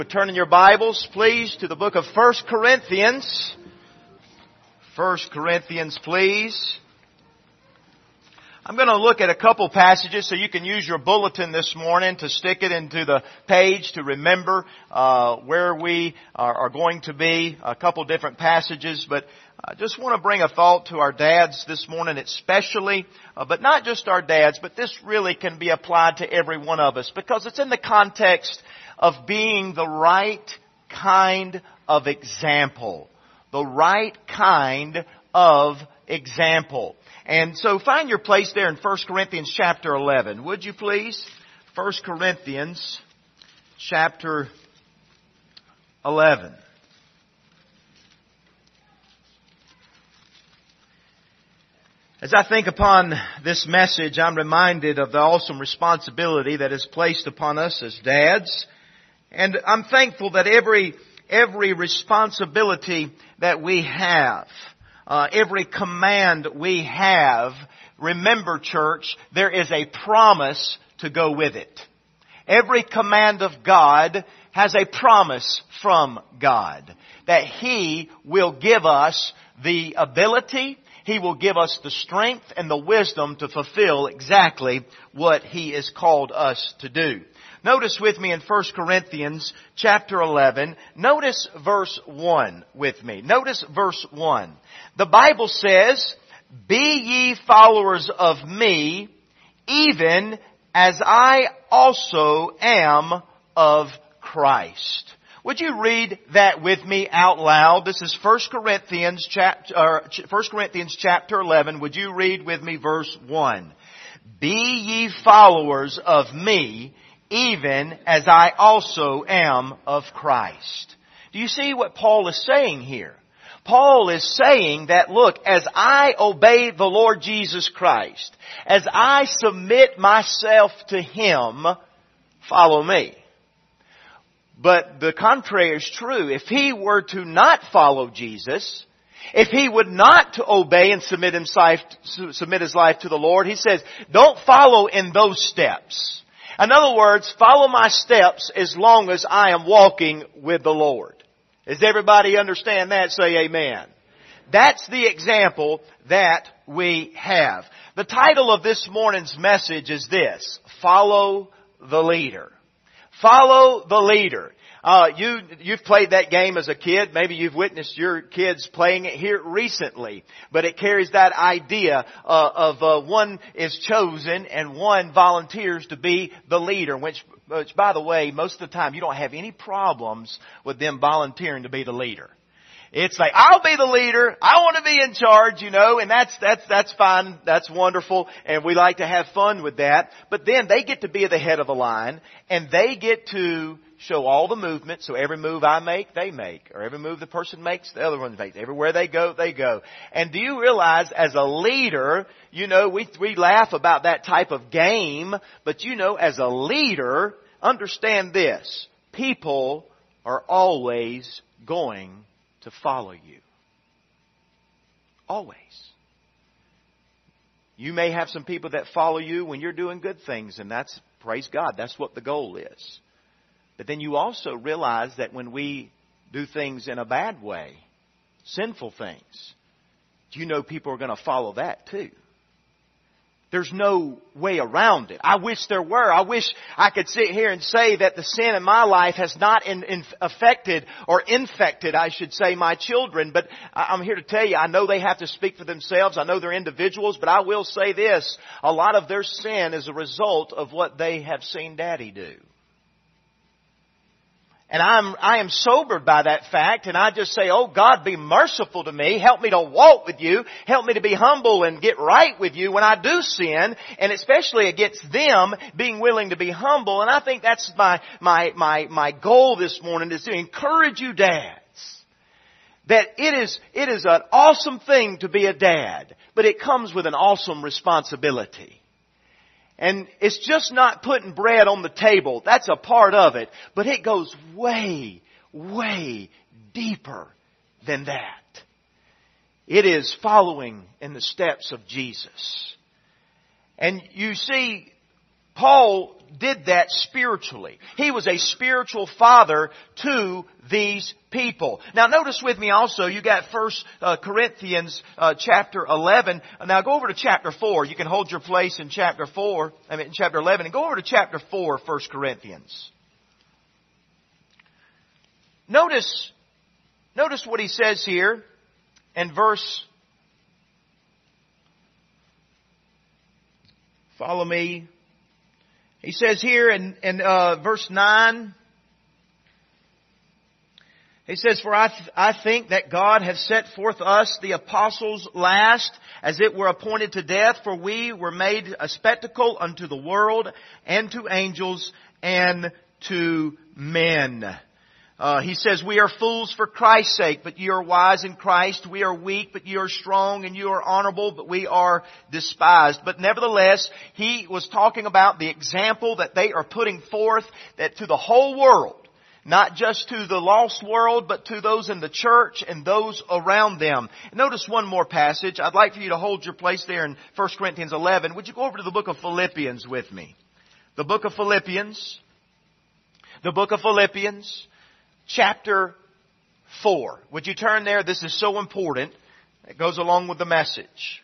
Turn in your Bibles, please, to the book of 1 Corinthians. 1 Corinthians, please. I'm going to look at a couple passages so you can use your bulletin this morning to stick it into the page to remember where we are going to be. A couple different passages, but I just want to bring a thought to our dads this morning especially, but not just our dads, but this really can be applied to every one of us because it's in the context of being the right kind of example. The right kind of example. And so find your place there in 1 Corinthians chapter 11. Would you please? 1 Corinthians chapter 11. As I think upon this message, I'm reminded of the awesome responsibility that is placed upon us as dads. And I'm thankful that every responsibility that we have, every command we have, remember, church, there is a promise to go with it. Every command of God has a promise from God that He will give us the ability, He will give us the strength and the wisdom to fulfill exactly what He has called us to do. Notice with me in 1 Corinthians chapter 11, notice verse 1 with me. Notice verse 1. The Bible says, "Be ye followers of me, even as I also am of Christ." Would you read that with me out loud? This is 1 Corinthians chapter 11. Would you read with me verse 1? "Be ye followers of me, even as I also am of Christ." Do you see what Paul is saying here? Paul is saying that, look, as I obey the Lord Jesus Christ, as I submit myself to Him, follow me. But the contrary is true. If he were to not follow Jesus, if he would not to obey and submit his life to the Lord, he says, don't follow in those steps. In other words, follow my steps as long as I am walking with the Lord. Does everybody understand that? Say amen. That's the example that we have. The title of this morning's message is this: Follow the Leader. Follow the leader. You've played that game as a kid. Maybe you've witnessed your kids playing it here recently. But it carries that idea of one is chosen and one volunteers to be the leader. Which, by the way, most of the time you don't have any problems with them volunteering to be the leader. It's like, I'll be the leader. I want to be in charge, and that's fine. That's wonderful. And we like to have fun with that. But then they get to be the head of the line and they get to show all the movement. So every move I make, they make. Or every move the person makes, the other one makes. Everywhere they go, they go. And do you realize as a leader, we laugh about that type of game. But as a leader, understand this. People are always going to follow you. Always. You may have some people that follow you when you're doing good things, and that's, praise God, that's what the goal is. But then you also realize that when we do things in a bad way, sinful things, people are going to follow that too. There's no way around it. I wish there were. I wish I could sit here and say that the sin in my life has not affected or infected, I should say, my children. But I'm here to tell you, I know they have to speak for themselves. I know they're individuals. But I will say this. A lot of their sin is a result of what they have seen Daddy do. And I am sobered by that fact, and I just say, oh God, be merciful to me. Help me to walk with you. Help me to be humble and get right with you when I do sin, and especially against them, being willing to be humble. And I think that's my goal this morning, is to encourage you dads that it is an awesome thing to be a dad, but it comes with an awesome responsibility. And it's just not putting bread on the table. That's a part of it. But it goes way, way deeper than that. It is following in the steps of Jesus. And you see, Paul did that spiritually. He was a spiritual father to these people. Now notice with me also, you got 1 Corinthians chapter 11. Now go over to chapter 4. You can hold your place in chapter 11, and go over to chapter 4 of 1 Corinthians. Notice what he says here in verse, follow me. He says here in verse 9, he says, "For I think that God hath set forth us, the apostles, last, as it were appointed to death, for we were made a spectacle unto the world, and to angels, and to men." He says, "We are fools for Christ's sake, but ye are wise in Christ. We are weak, but ye are strong, and you are honorable, but we are despised." But nevertheless, he was talking about the example that they are putting forth, that to the whole world, not just to the lost world, but to those in the church and those around them. Notice one more passage. I'd like for you to hold your place there in 1 Corinthians 11. Would you go over to the book of Philippians with me? The book of Philippians. The book of Philippians. Chapter 4. Would you turn there? This is so important. It goes along with the message.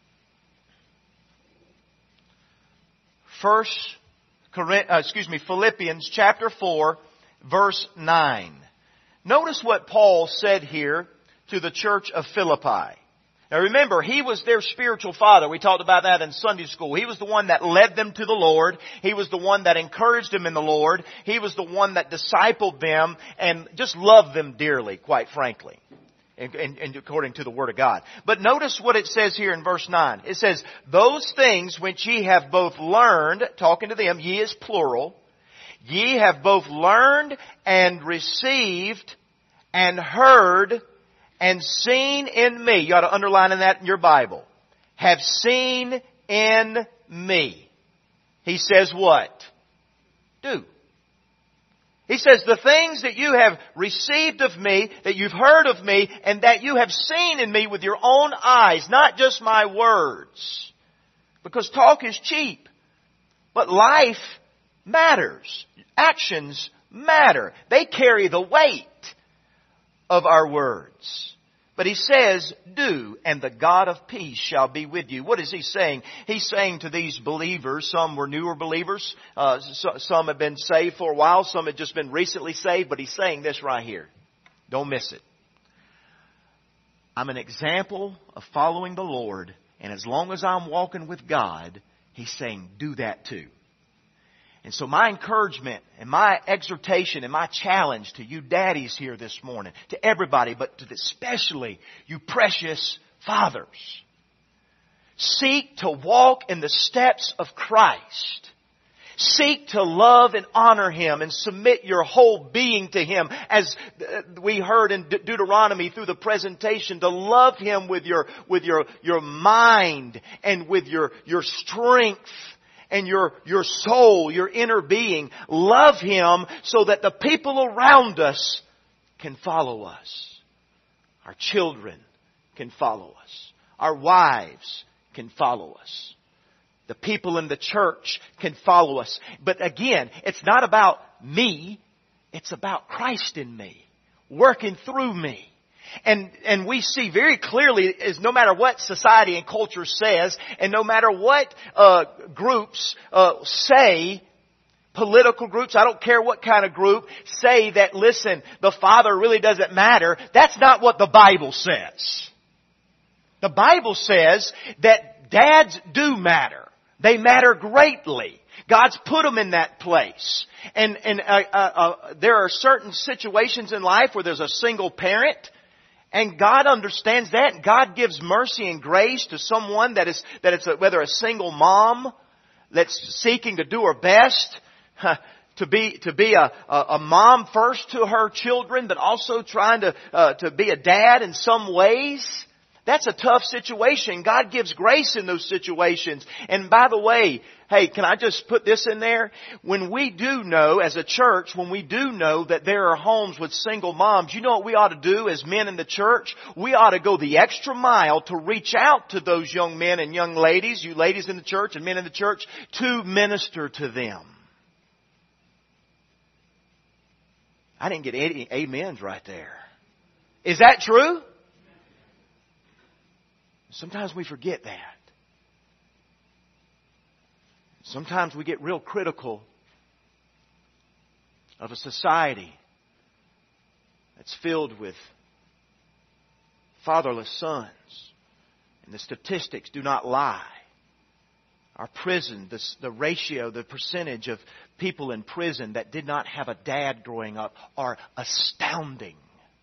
Philippians chapter 4, verse 9. Notice what Paul said here to the church of Philippi. Now remember, he was their spiritual father. We talked about that in Sunday school. He was the one that led them to the Lord. He was the one that encouraged them in the Lord. He was the one that discipled them and just loved them dearly, quite frankly, and according to the Word of God. But notice what it says here in verse 9. It says, "Those things which ye have both learned," talking to them, ye is plural, "ye have both learned and received and heard and seen in me." You ought to underline that in your Bible. "Have seen in me." He says what? Do. He says the things that you have received of me, that you've heard of me, and that you have seen in me with your own eyes, not just my words. Because talk is cheap. But life matters. Actions matter. They carry the weight of our words. But he says, "Do, and the God of peace shall be with you." What is he saying? He's saying to these believers, some were newer believers, some have been saved for a while, some have just been recently saved, but he's saying this right here. Don't miss it. I'm an example of following the Lord, and as long as I'm walking with God, he's saying, do that too. And so my encouragement and my exhortation and my challenge to you daddies here this morning, to everybody, but to especially you precious fathers, seek to walk in the steps of Christ. Seek to love and honor Him and submit your whole being to Him, as we heard in Deuteronomy through the presentation, to love Him with your mind and with your strength and your soul, your inner being. Love Him so that the people around us can follow us. Our children can follow us. Our wives can follow us. The people in the church can follow us. But again, it's not about me. It's about Christ in me, working through me. And we see very clearly, is no matter what society and culture says, and no matter what groups say, political groups, I don't care what kind of group, say that, listen, the father really doesn't matter. That's not what the Bible says. The Bible says that dads do matter. They matter greatly. God's put them in that place. And there are certain situations in life where there's a single parent, and God understands that, and God gives mercy and grace to someone whether a single mom that's seeking to do her best to be a mom first to her children, but also trying to be a dad in some ways. That's a tough situation. God gives grace in those situations. And by the way, hey, can I just put this in there? When we do know, as a church, when we do know that there are homes with single moms, you know what we ought to do as men in the church? We ought to go the extra mile to reach out to those young men and young ladies, you ladies in the church and men in the church, to minister to them. I didn't get any amens right there. Is that true? Sometimes we forget that. Sometimes we get real critical of a society that's filled with fatherless sons. And the statistics do not lie. Our prison, the ratio, the percentage of people in prison that did not have a dad growing up are astounding.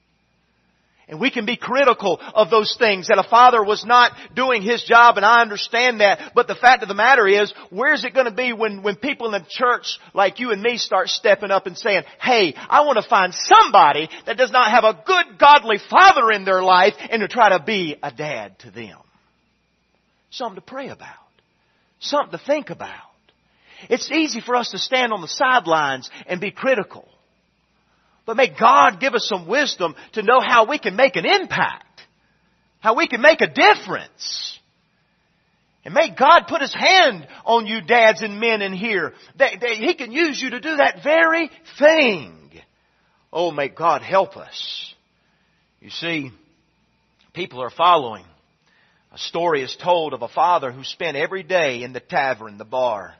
And we can be critical of those things, that a father was not doing his job, and I understand that. But the fact of the matter is, where's it going to be when people in the church like you and me start stepping up and saying, hey, I want to find somebody that does not have a good, godly father in their life and to try to be a dad to them. Something to pray about. Something to think about. It's easy for us to stand on the sidelines and be critical. But may God give us some wisdom to know how we can make an impact. How we can make a difference. And may God put His hand on you dads and men in here. That He can use you to do that very thing. Oh, may God help us. You see, people are following. A story is told of a father who spent every day in the tavern, the bar.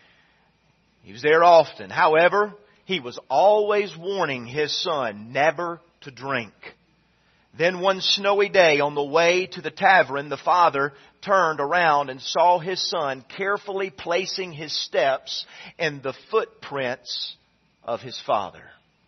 He was there often. However, he was always warning his son never to drink. Then one snowy day on the way to the tavern, the father turned around and saw his son carefully placing his steps in the footprints of his father.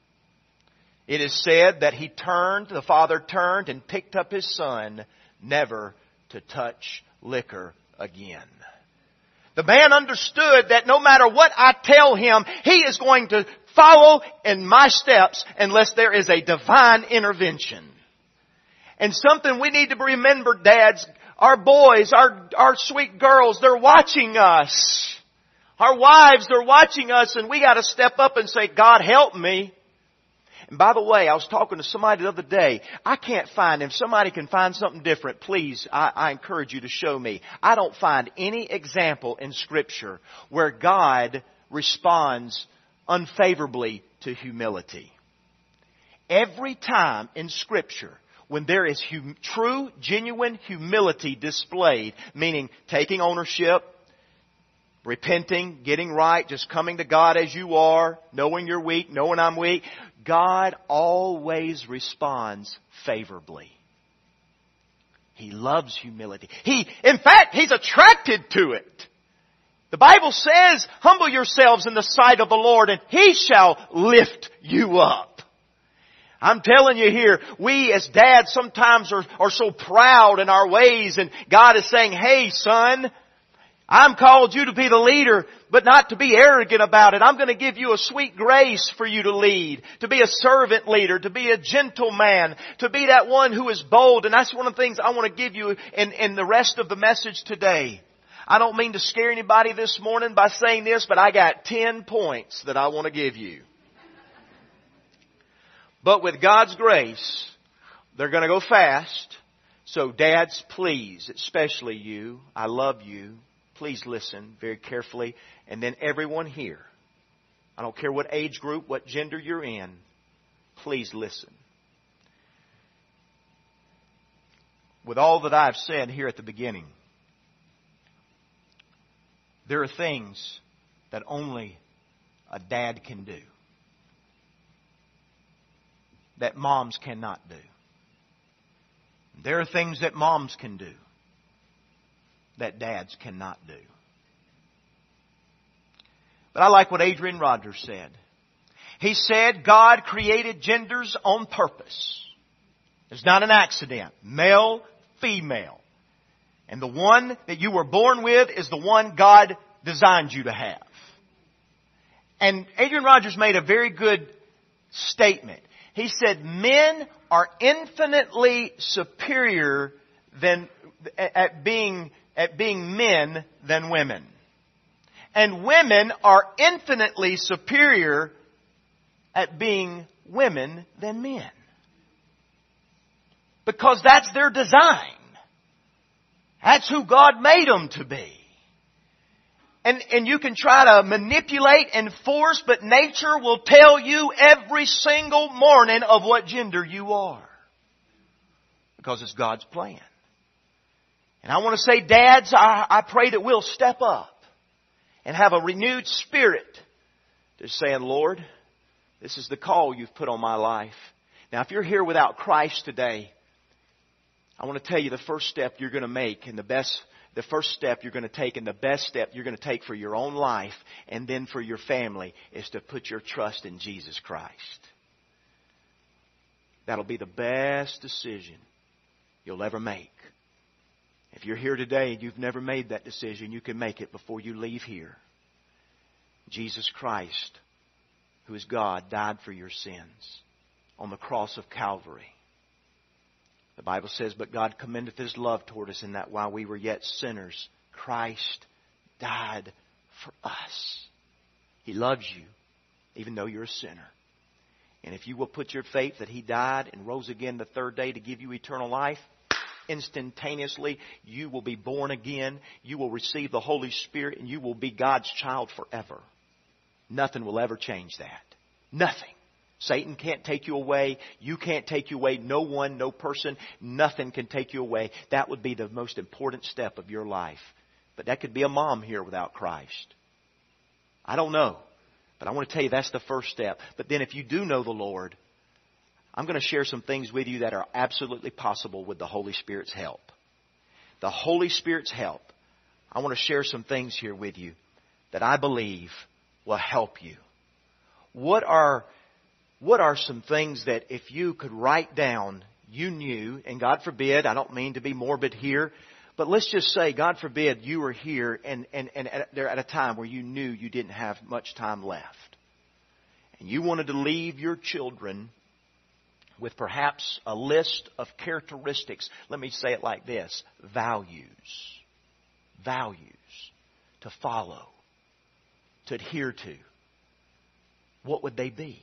It is said that the father turned and picked up his son, never to touch liquor again. The man understood that no matter what I tell him, he is going to follow in my steps unless there is a divine intervention. And something we need to remember, dads, our boys, our sweet girls, they're watching us. Our wives, they're watching us, and we got to step up and say, God, help me. And by the way, I was talking to somebody the other day. I can't find him. Somebody can find something different. Please, I encourage you to show me. I don't find any example in Scripture where God responds unfavorably to humility. Every time in Scripture when there is true, genuine humility displayed, meaning taking ownership, repenting, getting right, just coming to God as you are, knowing you're weak, knowing I'm weak, God always responds favorably. He loves humility. In fact, He's attracted to it. The Bible says, humble yourselves in the sight of the Lord and He shall lift you up. I'm telling you here, we as dads sometimes are so proud in our ways, and God is saying, hey son, I'm called you to be the leader, but not to be arrogant about it. I'm going to give you a sweet grace for you to lead, to be a servant leader, to be a gentleman, to be that one who is bold. And that's one of the things I want to give you in the rest of the message today. I don't mean to scare anybody this morning by saying this, but I got 10 points that I want to give you. But with God's grace, they're going to go fast. So dads, please, especially you, I love you. Please listen very carefully. And then everyone here, I don't care what age group, what gender you're in, please listen. With all that I've said here at the beginning, there are things that only a dad can do, that moms cannot do. There are things that moms can do that dads cannot do. But I like what Adrian Rogers said. He said God created genders on purpose. It's not an accident. Male, female. And the one that you were born with is the one God designed you to have. And Adrian Rogers made a very good statement. He said men are infinitely superior at being men than women. And women are infinitely superior at being women than men. Because that's their design. That's who God made them to be. And you can try to manipulate and force, but nature will tell you every single morning of what gender you are. Because it's God's plan. And I want to say, dads, I pray that we'll step up and have a renewed spirit to saying, Lord, this is the call you've put on my life. Now, if you're here without Christ today, I want to tell you the first step you're going to make and the first step you're going to take and the best step you're going to take for your own life and then for your family is to put your trust in Jesus Christ. That'll be the best decision you'll ever make. If you're here today and you've never made that decision, you can make it before you leave here. Jesus Christ, who is God, died for your sins on the cross of Calvary. The Bible says, but God commendeth His love toward us in that while we were yet sinners, Christ died for us. He loves you, even though you're a sinner. And if you will put your faith that He died and rose again the third day to give you eternal life, instantaneously you will be born again. You will receive the Holy Spirit and you will be God's child forever. Nothing will ever change that. Nothing. Satan can't take you away. You can't take you away. No one, no person, nothing can take you away. That would be the most important step of your life. But that could be a mom here without Christ. I don't know. But I want to tell you that's the first step. But then if you do know the Lord, I'm going to share some things with you that are absolutely possible with the Holy Spirit's help. The Holy Spirit's help. I want to share some things here with you that I believe will help you. What are some things that if you could write down, you knew, and God forbid, I don't mean to be morbid here, but let's just say, God forbid, you were here and they're at a time where you knew you didn't have much time left. And you wanted to leave your children with perhaps a list of characteristics. Let me say it like this. Values. Values to follow, to adhere to. What would they be?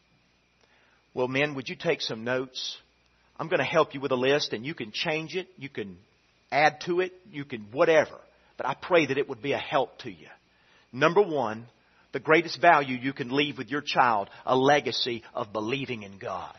Well, men, would you take some notes? I'm going to help you with a list, and you can change it. You can add to it. You can whatever. But I pray that it would be a help to you. Number one, the greatest value you can leave with your child, a legacy of believing in God.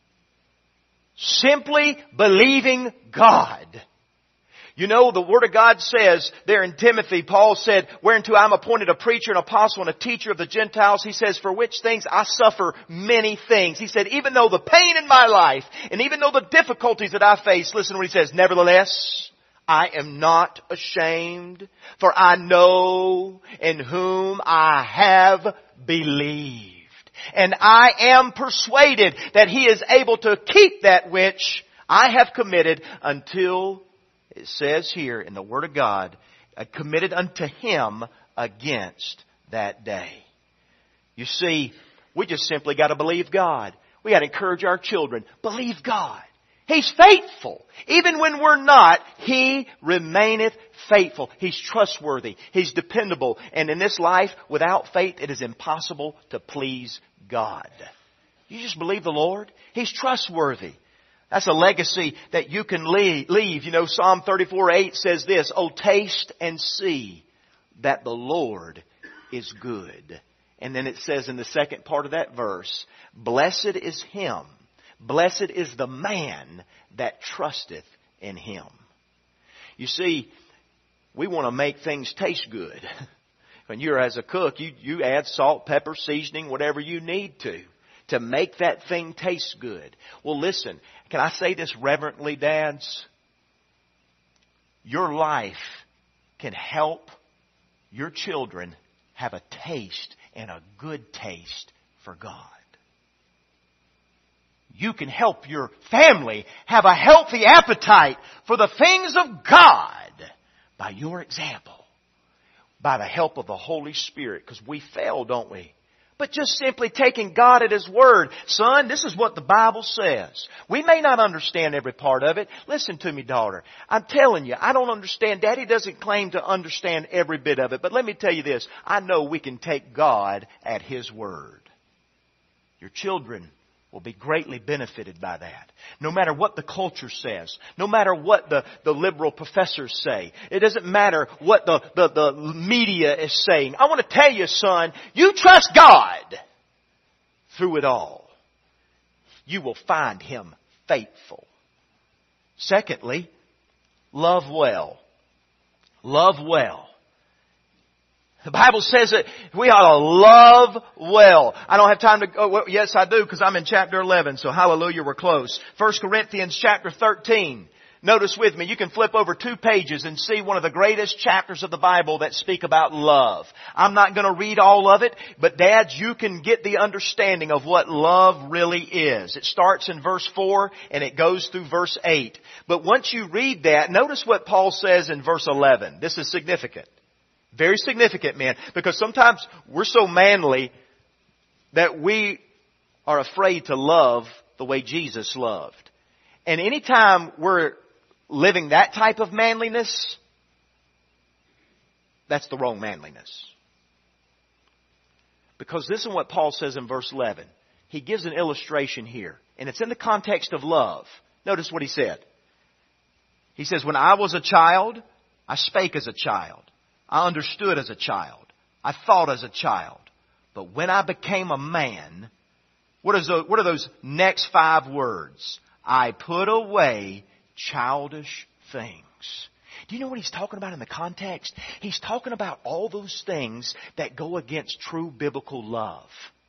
Simply believing God. You know, the Word of God says there in Timothy, Paul said, whereunto I am appointed a preacher, an apostle, and a teacher of the Gentiles. He says, for which things I suffer many things. He said, even though the pain in my life, and even though the difficulties that I face, listen to what he says, nevertheless, I am not ashamed, for I know in whom I have believed. And I am persuaded that He is able to keep that which I have committed until, it says here in the Word of God, committed unto Him against that day. You see, we just simply got to believe God. We got to encourage our children. Believe God. He's faithful. Even when we're not, He remaineth faithful. He's trustworthy. He's dependable. And in this life, without faith, it is impossible to please God. You just believe the Lord. He's trustworthy. That's a legacy that you can leave. You know, Psalm 34:8 says this, oh, taste and see that the Lord is good. And then it says in the second part of that verse, blessed is him. Blessed is the man that trusteth in Him. You see, we want to make things taste good. When you're as a cook, you add salt, pepper, seasoning, whatever you need to make that thing taste good. Well, listen, can I say this reverently, dads? Your life can help your children have a taste and a good taste for God. You can help your family have a healthy appetite for the things of God by your example, by the help of the Holy Spirit, because we fail, don't we? But just simply taking God at His word. Son, this is what the Bible says. We may not understand every part of it. Listen to me, daughter. I'm telling you, I don't understand. Daddy doesn't claim to understand every bit of it. But let me tell you this. I know we can take God at His word. Your children will be greatly benefited by that. No matter what the culture says, no matter what the liberal professors say, it doesn't matter what the media is saying. I want to tell you, son, you trust God through it all. You will find Him faithful. Secondly, love well. Love well. The Bible says that we ought to love well. I don't have time to go. Well, yes, I do, because I'm in chapter 11. So hallelujah, we're close. 1 Corinthians chapter 13. Notice with me, you can flip over 2 pages and see one of the greatest chapters of the Bible that speak about love. I'm not going to read all of it, but dads, you can get the understanding of what love really is. It starts in verse 4 and it goes through verse 8. But once you read that, notice what Paul says in verse 11. This is significant. Very significant, men, because sometimes we're so manly that we are afraid to love the way Jesus loved. And anytime we're living that type of manliness, that's the wrong manliness. Because this is what Paul says in verse 11. He gives an illustration here, and it's in the context of love. Notice what he said. He says, when I was a child, I spake as a child. I understood as a child. I thought as a child. But when I became a man, what are those next 5 words? I put away childish things. Do you know what he's talking about in the context? He's talking about all those things that go against true biblical love.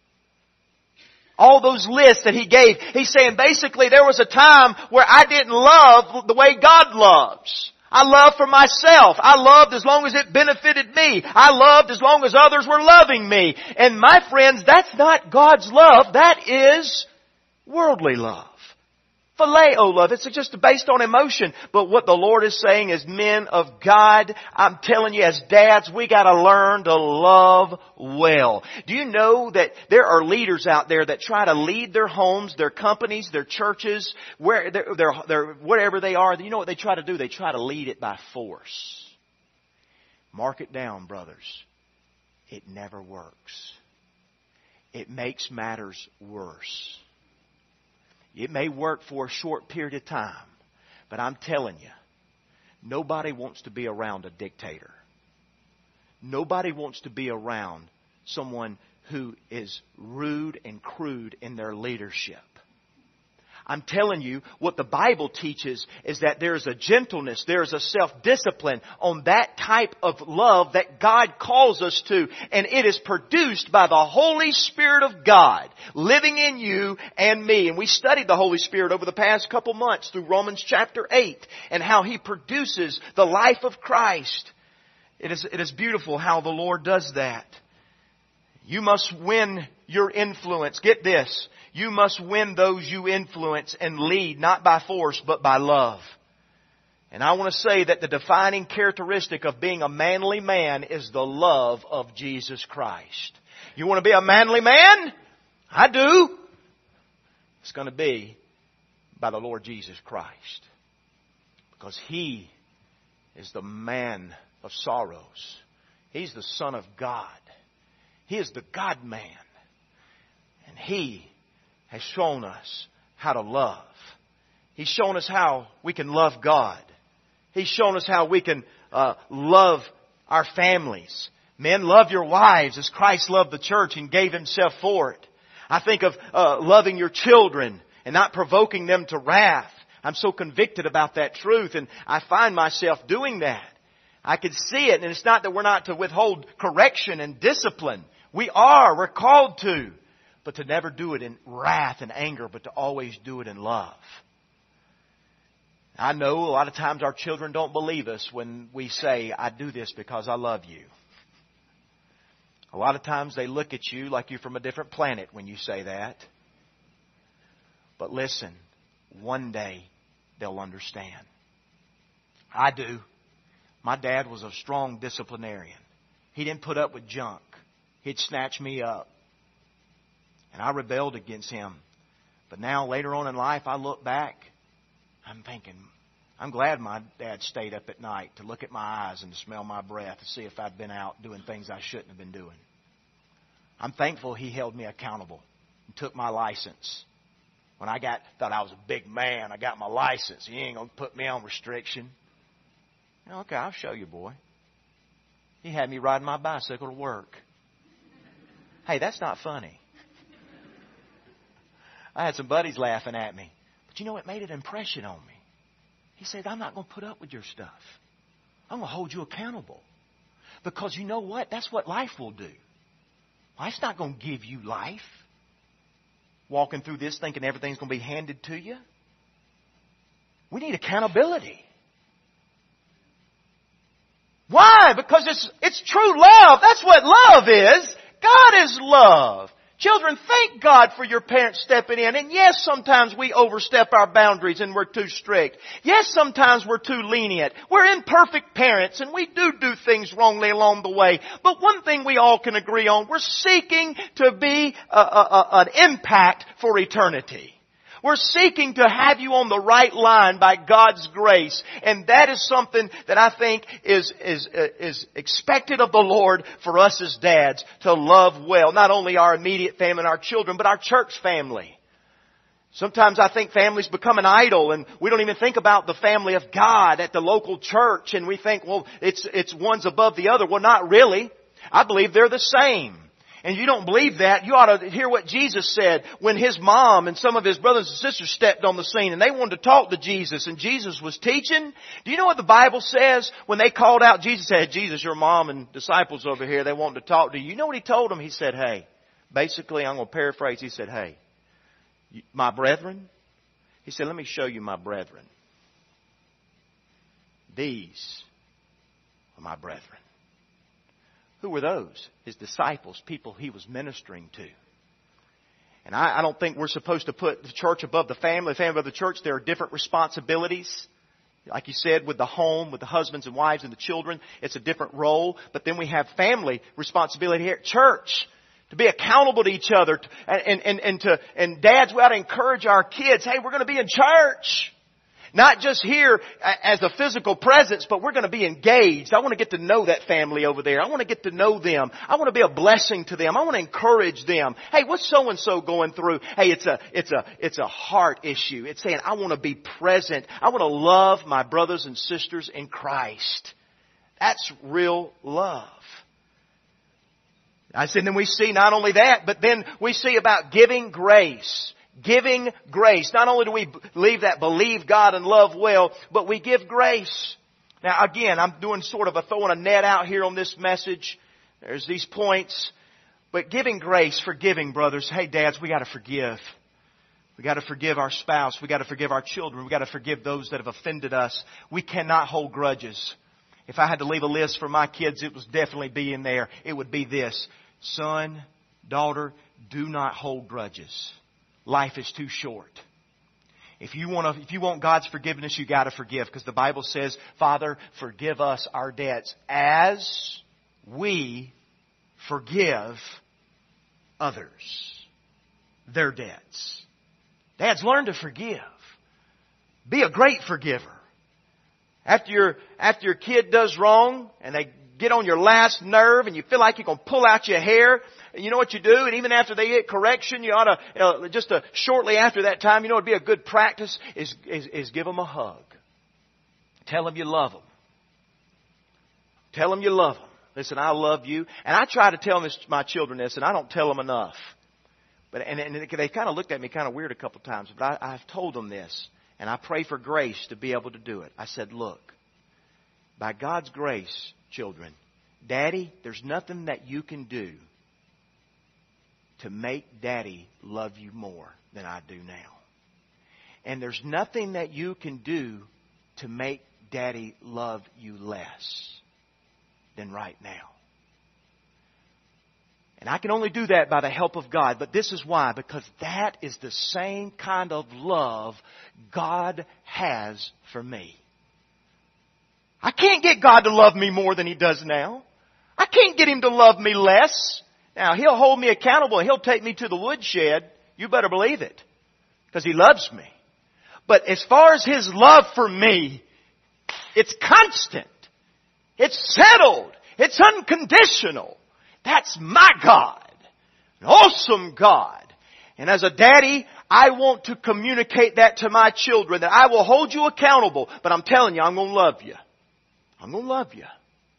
All those lists that he gave. He's saying basically there was a time where I didn't love the way God loves. I loved for myself. I loved as long as it benefited me. I loved as long as others were loving me. And my friends, that's not God's love. That is worldly love. Phileo love. It's just based on emotion. But what the Lord is saying is, men of God, I'm telling you as dads, we got to learn to love well. Do you know that there are leaders out there that try to lead their homes, their companies, their churches, where they're whatever they are? You know what they try to do? They try to lead it by force. Mark it down, brothers. It never works. It makes matters worse. It may work for a short period of time, but I'm telling you, nobody wants to be around a dictator. Nobody wants to be around someone who is rude and crude in their leadership. I'm telling you, what the Bible teaches is that there is a gentleness, there is a self-discipline on that type of love that God calls us to. And it is produced by the Holy Spirit of God living in you and me. And we studied the Holy Spirit over the past couple months through Romans chapter 8 and how He produces the life of Christ. It is beautiful how the Lord does that. You must win your influence. Get this. You must win those you influence and lead, not by force, but by love. And I want to say that the defining characteristic of being a manly man is the love of Jesus Christ. You want to be a manly man? I do. It's going to be by the Lord Jesus Christ. Because He is the man of sorrows. He's the Son of God. He is the God-man. And He has shown us how to love. He's shown us how we can love God. He's shown us how we can love our families. Men, love your wives as Christ loved the church and gave Himself for it. I think of loving your children and not provoking them to wrath. I'm so convicted about that truth, and I find myself doing that. I can see it, and it's not that we're not to withhold correction and discipline. We are. We're called to. But to never do it in wrath and anger, but to always do it in love. I know a lot of times our children don't believe us when we say, I do this because I love you. A lot of times they look at you like you're from a different planet when you say that. But listen, one day they'll understand. I do. My dad was a strong disciplinarian. He didn't put up with junk. He'd snatch me up. And I rebelled against him. But now, later on in life, I look back, I'm thinking, I'm glad my dad stayed up at night to look at my eyes and to smell my breath to see if I'd been out doing things I shouldn't have been doing. I'm thankful he held me accountable and took my license When thought I was a big man, I got my license. He ain't going to put me on restriction. Okay, I'll show you, boy. He had me riding my bicycle to work. Hey, that's not funny. I had some buddies laughing at me. But you know, it made an impression on me. He said, I'm not going to put up with your stuff. I'm going to hold you accountable. Because you know what? That's what life will do. Life's not going to give you life. Walking through this thinking everything's going to be handed to you. We need accountability. Why? Because it's true love. That's what love is. God is love. Children, thank God for your parents stepping in. And yes, sometimes we overstep our boundaries and we're too strict. Yes, sometimes we're too lenient. We're imperfect parents and we do things wrongly along the way. But one thing we all can agree on, we're seeking to be an impact for eternity. We're seeking to have you on the right line by God's grace. And that is something that I think is expected of the Lord for us as dads to love well. Not only our immediate family and our children, but our church family. Sometimes I think families become an idol and we don't even think about the family of God at the local church. And we think, well, it's one's above the other. Well, not really. I believe they're the same. And you don't believe that, you ought to hear what Jesus said when His mom and some of His brothers and sisters stepped on the scene and they wanted to talk to Jesus and Jesus was teaching. Do you know what the Bible says when they called out Jesus? Said, Jesus, your mom and disciples over here, they wanted to talk to you. You know what He told them? He said, hey, basically, I'm going to paraphrase. He said, hey, my brethren, He said, let me show you my brethren. These are my brethren. Who were those? His disciples, people He was ministering to. And I don't think we're supposed to put the church above the family above the church. There are different responsibilities. Like you said, with the home, with the husbands and wives and the children, it's a different role. But then we have family responsibility here at church. To be accountable to each other. And dads, we ought to encourage our kids, hey, we're going to be in church. Not just here as a physical presence, but we're going to be engaged. I want to get to know that family over there. I want to get to know them. I want to be a blessing to them. I want to encourage them. Hey, what's so-and-so going through? Hey, it's a heart issue. It's saying, I want to be present. I want to love my brothers and sisters in Christ. That's real love. I said, then we see not only that, but then we see about giving grace. Giving grace. Not only do we believe God and love well, but we give grace. Now again, I'm doing sort of throwing a net out here on this message. There's these points. But giving grace, forgiving, brothers. Hey dads, we got to forgive. We got to forgive our spouse. We got to forgive our children. We got to forgive those that have offended us. We cannot hold grudges. If I had to leave a list for my kids, it would definitely be in there. It would be this. Son, daughter, do not hold grudges. Life is too short. If you want God's forgiveness, you got to forgive, because the Bible says, Father, forgive us our debts as we forgive others their debts. Dads, learn to forgive. Be a great forgiver. After your kid does wrong and they get on your last nerve and you feel like you're going to pull out your hair, you know what you do? And even after they get correction, you ought to, shortly after that time, you know what would be a good practice is give them a hug. Tell them you love them. Tell them you love them. Listen, I love you. And I try to tell my children this, and I don't tell them enough. But and they kind of looked at me kind of weird a couple times. But I've told them this, and I pray for grace to be able to do it. I said, look, by God's grace, children, Daddy, there's nothing that you can do to make Daddy love you more than I do now. And there's nothing that you can do to make Daddy love you less than right now. And I can only do that by the help of God. But this is why. Because that is the same kind of love God has for me. I can't get God to love me more than He does now. I can't get Him to love me less. Now, He'll hold me accountable. He'll take me to the woodshed. You better believe it. Because He loves me. But as far as His love for me, it's constant. It's settled. It's unconditional. That's my God. An awesome God. And as a daddy, I want to communicate that to my children, that I will hold you accountable, but I'm telling you, I'm going to love you. I'm going to love you.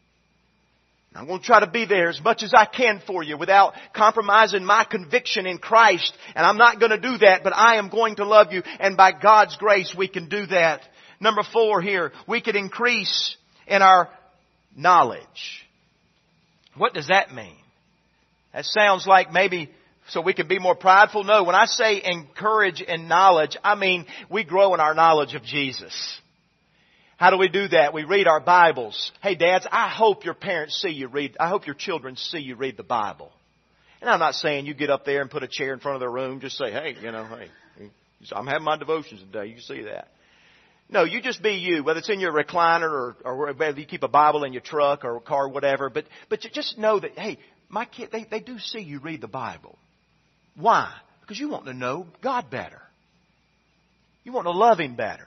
I'm going to try to be there as much as I can for you without compromising my conviction in Christ. And I'm not going to do that, but I am going to love you. And by God's grace, we can do that. Number 4 here, we could increase in our knowledge. What does that mean? That sounds like maybe so we can be more prideful. No, when I say encourage in knowledge, I mean we grow in our knowledge of Jesus. How do we do that? We read our Bibles. Hey, dads, I hope your parents see you read. I hope your children see you read the Bible. And I'm not saying you get up there and put a chair in front of their room. Just say, hey, I'm having my devotions today. You can see that. No, you just be you, whether it's in your recliner or whether you keep a Bible in your truck or car, whatever. But you just know that, hey, my kid, they do see you read the Bible. Why? Because you want to know God better. You want to love Him better.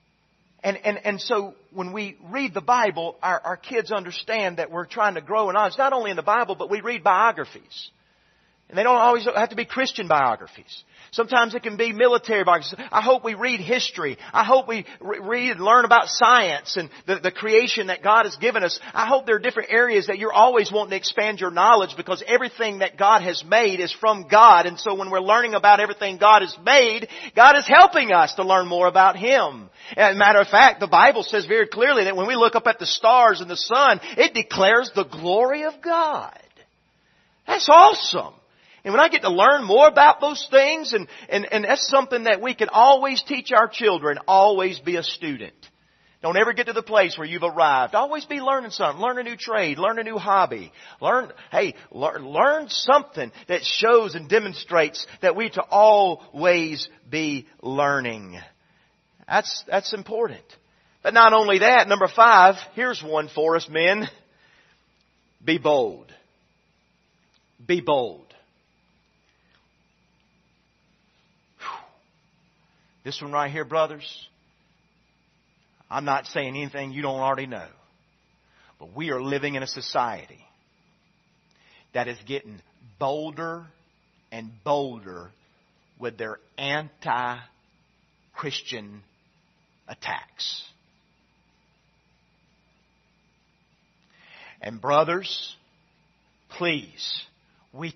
And so when we read the Bible, our kids understand that we're trying to grow in knowledge, not only in the Bible, but we read biographies. And they don't always have to be Christian biographies. Sometimes it can be military biographies. I hope we read history. I hope we read and learn about science and the creation that God has given us. I hope there are different areas that you're always wanting to expand your knowledge, because everything that God has made is from God. And so when we're learning about everything God has made, God is helping us to learn more about Him. As a matter of fact, the Bible says very clearly that when we look up at the stars and the sun, it declares the glory of God. That's awesome. And when I get to learn more about those things, and that's something that we can always teach our children, always be a student. Don't ever get to the place where you've arrived. Always be learning something. Learn a new trade. Learn a new hobby. Learn something that shows and demonstrates that we to always be learning. That's important. But not only that, number 5, here's one for us, men. Be bold. Be bold. This one right here, brothers, I'm not saying anything you don't already know. But we are living in a society that is getting bolder and bolder with their anti-Christian attacks. And brothers, please, we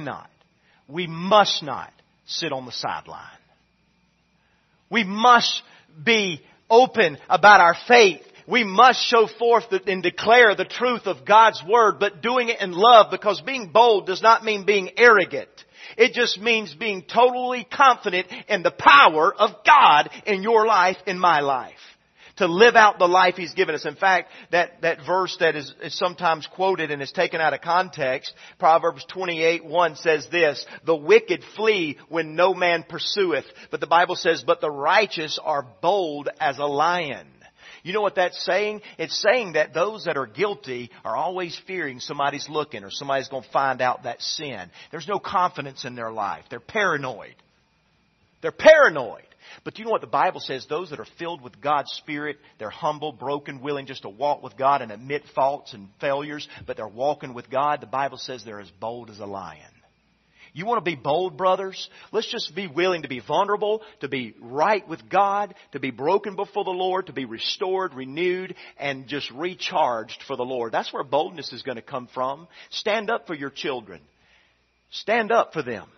must not sit on the sideline. We must be open about our faith. We must show forth and declare the truth of God's Word, but doing it in love, because being bold does not mean being arrogant. It just means being totally confident in the power of God in your life, in my life. To live out the life He's given us. In fact, that verse that is sometimes quoted and is taken out of context, Proverbs 28:1 says this, the wicked flee when no man pursueth. But the Bible says, but the righteous are bold as a lion. You know what that's saying? It's saying that those that are guilty are always fearing somebody's looking or somebody's going to find out that sin. There's no confidence in their life. They're paranoid. They're paranoid. But you know what the Bible says? Those that are filled with God's Spirit, they're humble, broken, willing just to walk with God and admit faults and failures, but they're walking with God. The Bible says they're as bold as a lion. You want to be bold, brothers? Let's just be willing to be vulnerable, to be right with God, to be broken before the Lord, to be restored, renewed, and just recharged for the Lord. That's where boldness is going to come from. Stand up for your children. Stand up for them.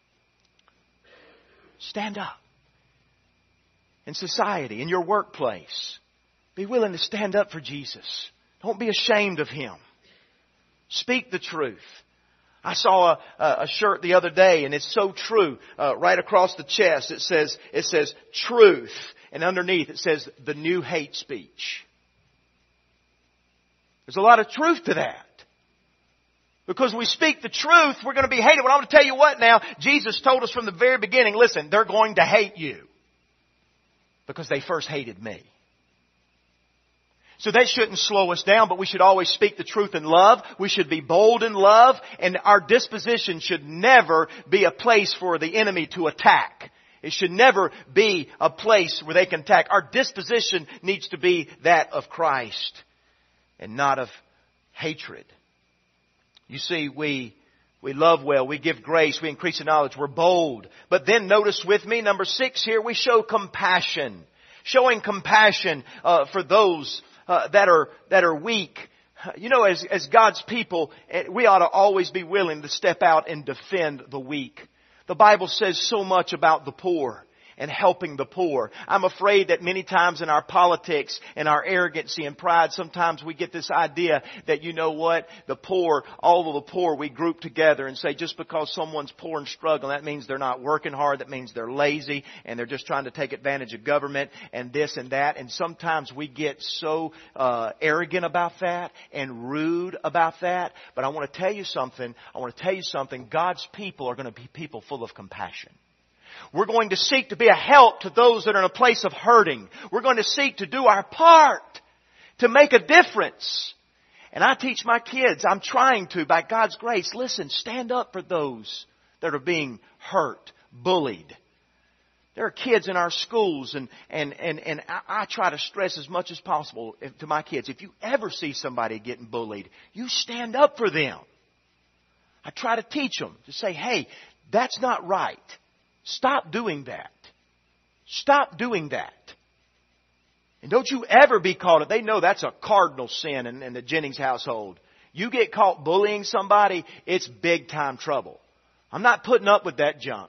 Stand up. In society, in your workplace, be willing to stand up for Jesus. Don't be ashamed of Him. Speak the truth. I saw a shirt the other day, and it's so true. Right across the chest, it says truth, and underneath it says the new hate speech. There's a lot of truth to that. Because we speak the truth, we're going to be hated. Well, I'm going to tell you what now. Jesus told us from the very beginning, listen, they're going to hate you. Because they first hated me. So that shouldn't slow us down, but we should always speak the truth in love. We should be bold in love, and our disposition should never be a place for the enemy to attack. It should never be a place where they can attack. Our disposition needs to be that of Christ and not of hatred. You see, we We love well. We give grace. We increase in knowledge. We're bold. But then notice with me, number 6 here, we show compassion. Showing compassion for those that are weak. You know, as God's people, we ought to always be willing to step out and defend the weak. The Bible says so much about the poor and helping the poor. I'm afraid that many times in our politics and our arrogancy and pride, sometimes we get this idea that, you know what, the poor, all of the poor, we group together and say just because someone's poor and struggling, that means they're not working hard, that means they're lazy, and they're just trying to take advantage of government and this and that. And sometimes we get so arrogant about that and rude about that. But I want to tell you something. God's people are going to be people full of compassion. We're going to seek to be a help to those that are in a place of hurting. We're going to seek to do our part to make a difference. And I teach my kids, I'm trying to, by God's grace, listen, stand up for those that are being hurt, bullied. There are kids in our schools, and I try to stress as much as possible to my kids, if you ever see somebody getting bullied, you stand up for them. I try to teach them to say, hey, that's not right. Stop doing that. Stop doing that. And don't you ever be caught. They know that's a cardinal sin in the Jennings household. You get caught bullying somebody, it's big time trouble. I'm not putting up with that junk.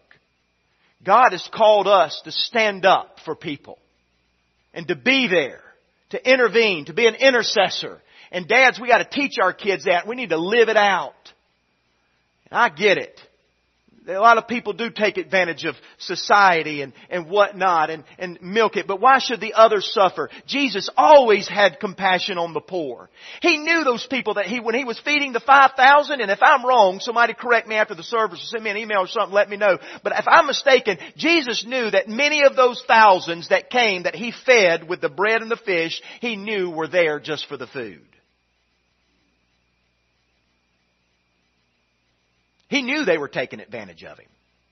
God has called us to stand up for people. And to be there. To intervene. To be an intercessor. And dads, we got to teach our kids that. We need to live it out. And I get it. A lot of people do take advantage of society and whatnot and milk it. But why should the others suffer? Jesus always had compassion on the poor. He knew those people that when he was feeding the 5,000, and if I'm wrong, somebody correct me after the service or send me an email or something, let me know. But if I'm mistaken, Jesus knew that many of those thousands that came, that he fed with the bread and the fish, he knew were there just for the food. He knew they were taking advantage of him.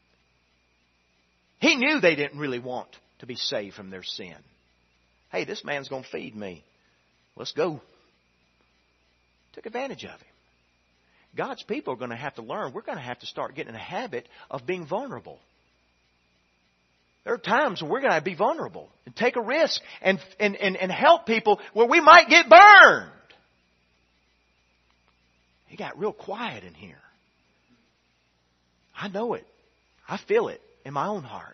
He knew they didn't really want to be saved from their sin. Hey, this man's going to feed me. Let's go. Took advantage of him. God's people are going to have to learn. We're going to have to start getting in a habit of being vulnerable. There are times when we're going to be vulnerable and take a risk and help people where we might get burned. It got real quiet in here. I know it. I feel it in my own heart.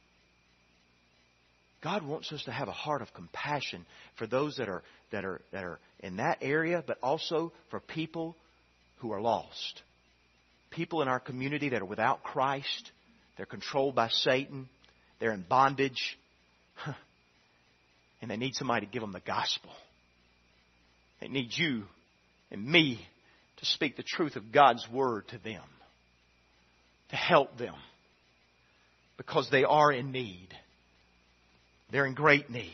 God wants us to have a heart of compassion for those that are in that area, but also for people who are lost. People in our community that are without Christ. They're controlled by Satan. They're in bondage. And they need somebody to give them the gospel. They need you and me to speak the truth of God's word to them. To help them. Because they are in need. They're in great need.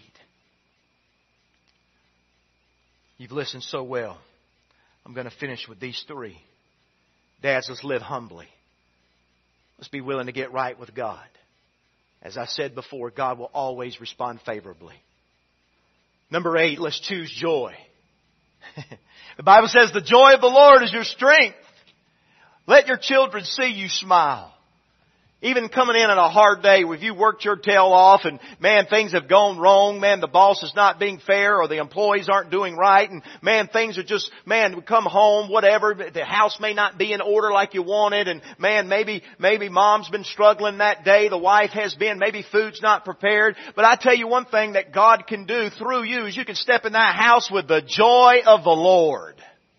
You've listened so well. I'm going to finish with these 3. Dads, let's live humbly. Let's be willing to get right with God. As I said before, God will always respond favorably. Number 8, let's choose joy. The Bible says the joy of the Lord is your strength. Let your children see you smile. Even coming in on a hard day, if you worked your tail off and man, things have gone wrong, man, the boss is not being fair or the employees aren't doing right and man, things are just, man, we come home, whatever, the house may not be in order like you wanted and man, maybe mom's been struggling that day, the wife has been, maybe food's not prepared. But I tell you one thing that God can do through you is you can step in that house with the joy of the Lord.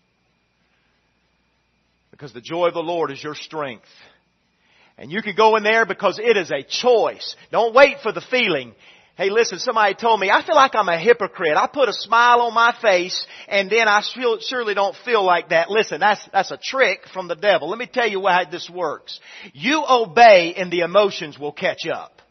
Because the joy of the Lord is your strength. And you can go in there because it is a choice. Don't wait for the feeling. Hey, listen, somebody told me, I feel like I'm a hypocrite. I put a smile on my face and then I surely don't feel like that. Listen, that's a trick from the devil. Let me tell you how this works. You obey and the emotions will catch up.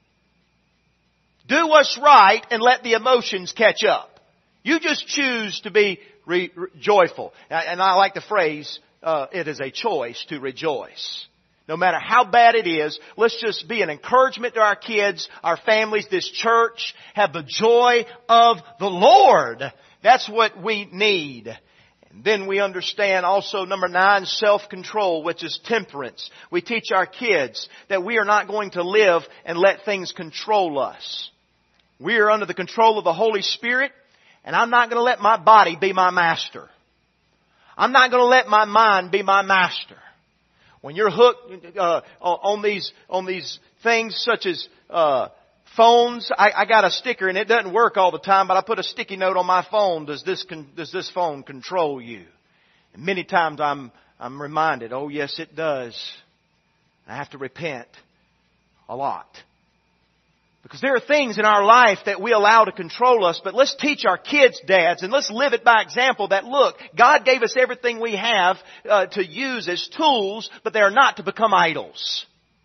Do what's right and let the emotions catch up. You just choose to be joyful. And I like the phrase, it is a choice to rejoice. No matter how bad it is, let's just be an encouragement to our kids, our families, this church. Have the joy of the Lord. That's what we need. And then we understand also, number 9, self-control, which is temperance. We teach our kids that we are not going to live and let things control us. We are under the control of the Holy Spirit, and I'm not going to let my body be my master. I'm not going to let my mind be my master. When you're hooked on these things such as phones, I got a sticker and it doesn't work all the time, but I put a sticky note on my phone. Does this phone control you? And many times I'm reminded, oh yes it does. I have to repent a lot. Because there are things in our life that we allow to control us, but let's teach our kids, dads, and let's live it by example that, look, God gave us everything we have to use as tools, but they are not to become idols.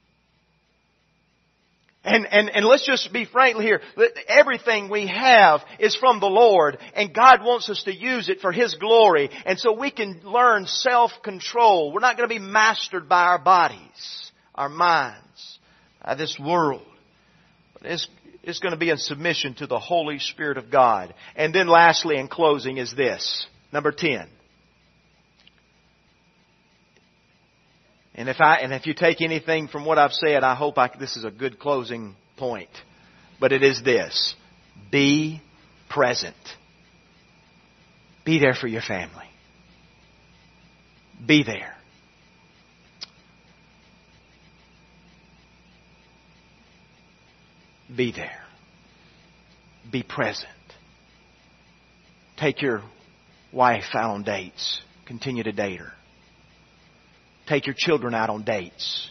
And let's just be frank here. Everything we have is from the Lord, and God wants us to use it for His glory. And so we can learn self-control. We're not going to be mastered by our bodies, our minds, by this world. It's going to be in submission to the Holy Spirit of God. And then lastly, in closing, is this. Number 10. And if you take anything from what I've said, I hope this is a good closing point. But it is this. Be present. Be there for your family. Be there. Be there. Be present. Take your wife out on dates. Continue to date her. Take your children out on dates.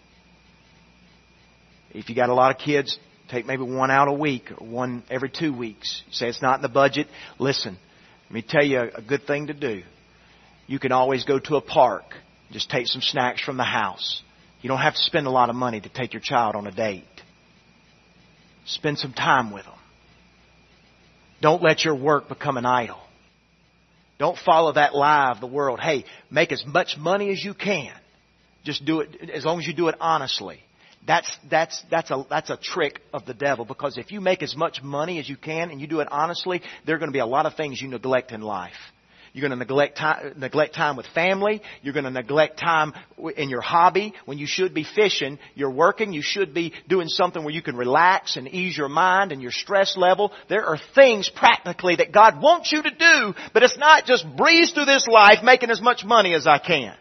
If you got a lot of kids, take maybe one out a week or one every 2 weeks. You say it's not in the budget. Listen, let me tell you a good thing to do. You can always go to a park. Just take some snacks from the house. You don't have to spend a lot of money to take your child on a date. Spend some time with them. Don't let your work become an idol. Don't follow that lie of the world. Hey, make as much money as you can. Just do it as long as you do it honestly. That's a trick of the devil, because if you make as much money as you can and you do it honestly, there are going to be a lot of things you neglect in life. You're going to neglect time with family. You're going to neglect time in your hobby. When you should be fishing, you're working. You should be doing something where you can relax and ease your mind and your stress level. There are things practically that God wants you to do, but it's not just breeze through this life making as much money as I can.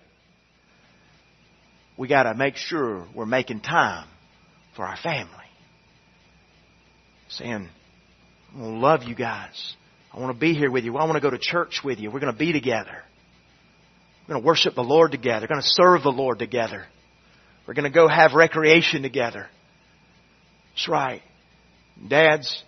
We got to make sure we're making time for our family. Saying, I want to love you guys. I want to be here with you. I want to go to church with you. We're going to be together. We're going to worship the Lord together. We're going to serve the Lord together. We're going to go have recreation together. That's right. Dads,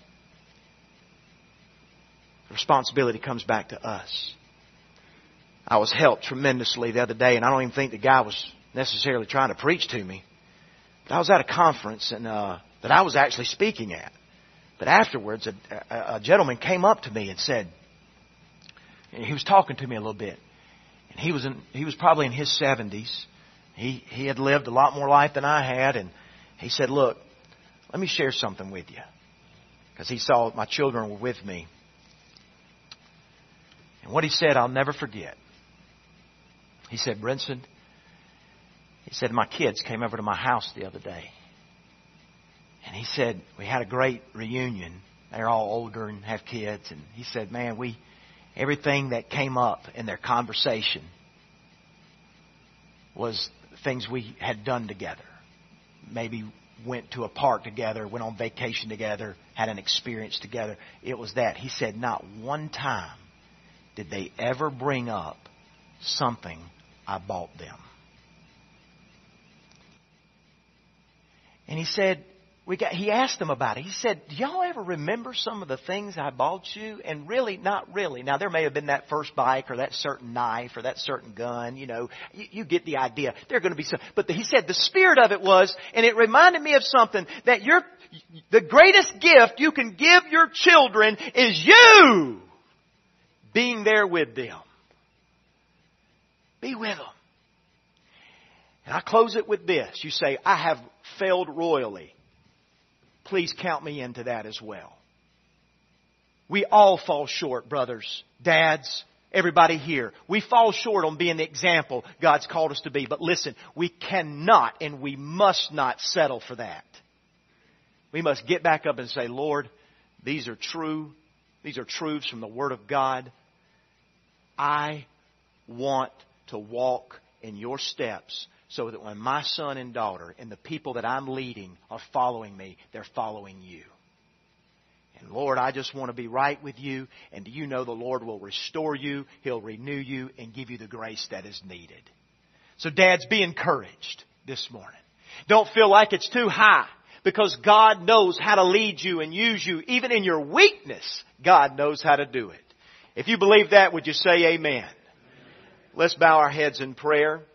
the responsibility comes back to us. I was helped tremendously the other day, and I don't even think the guy was necessarily trying to preach to me. But I was at a conference and that I was actually speaking at. But afterwards, a gentleman came up to me and said, and he was talking to me a little bit. And he was probably in his 70s. He had lived a lot more life than I had. And he said, look, let me share something with you. Because he saw my children were with me. And what he said, I'll never forget. He said, Brinson, he said, my kids came over to my house the other day. And he said, we had a great reunion. They're all older and have kids. And he said, man, everything that came up in their conversation was things we had done together. Maybe went to a park together, went on vacation together, had an experience together. It was that. He said, not one time did they ever bring up something I bought them. And he said, he asked them about it. He said, do y'all ever remember some of the things I bought you? And really, not really. Now, there may have been that first bike or that certain knife or that certain gun. You know, you get the idea. There are going to be some. But he said the spirit of it was, and it reminded me of something, that the greatest gift you can give your children is you being there with them. Be with them. And I close it with this. You say, I have failed royally. Please count me into that as well. We all fall short, brothers, dads, everybody here. We fall short on being the example God's called us to be. But listen, we cannot and we must not settle for that. We must get back up and say, Lord, these are true. These are truths from the Word of God. I want to walk in your steps so that when my son and daughter and the people that I'm leading are following me, they're following you. And Lord, I just want to be right with you. And do you know the Lord will restore you, He'll renew you, and give you the grace that is needed. So dads, be encouraged this morning. Don't feel like it's too high, because God knows how to lead you and use you. Even in your weakness, God knows how to do it. If you believe that, would you say amen? Let's bow our heads in prayer.